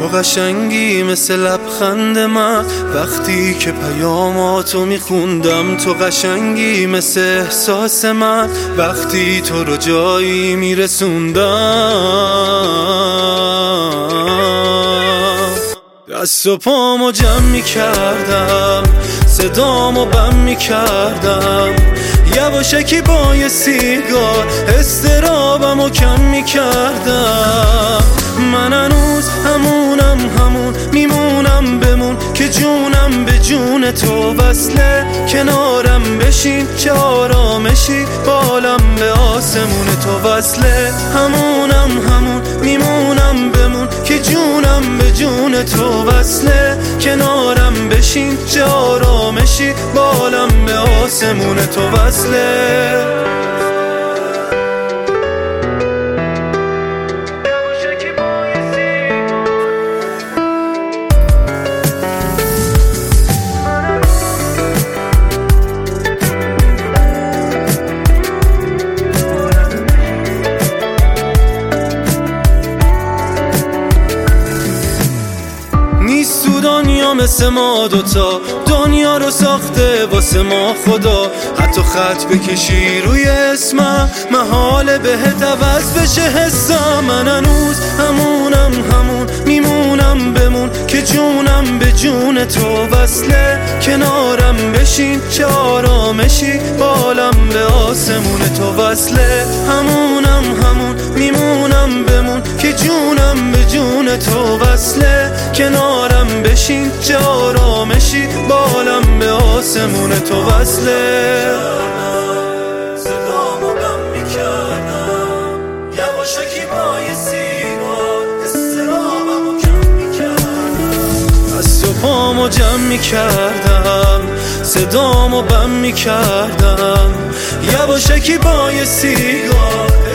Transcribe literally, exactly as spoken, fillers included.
تو قشنگی مثل لبخند من وقتی که پیاماتو میخوندم، تو قشنگی مثل احساس من وقتی تو رو جایی میرسوندم. دست و پامو جمع میکردم، صدامو بم میکردم، یواشکی با یه سیگار استرابمو کم میکردم. من هنوز همونم، همون میمونم بمون که جونم به جون تو وصله. کنارم بشین چه آرامشی، بالم به آسمون تو وصله. همونم همون میمونم بمون که جونم به جون تو وصله. کنارم بشین چه آرامشی، بالم به آسمون تو وصله. دنیا مثل ما دوتا، دنیا رو ساخته واسه ما خدا. حتی خط بکشی روی اسمم، محاله بهت عوض بشه حسم. من هنوز همونم، همون میمونم بمون که جونم به جون تو وصله. کنارم بشین چه آرامشی، بالم به آسمون تو وصله. همونم همون میمونم بمون که جونم به جون تو وصله. کنارم بشین چه آرامشی، بالم به آسمون تو وصله. صدامو بم میکردم، یواشکی با یه سیگار استرابمو کم میکردم. دست و پامو جمع میکردم، صدامو بم میکردم، یواشکی با یه سیگار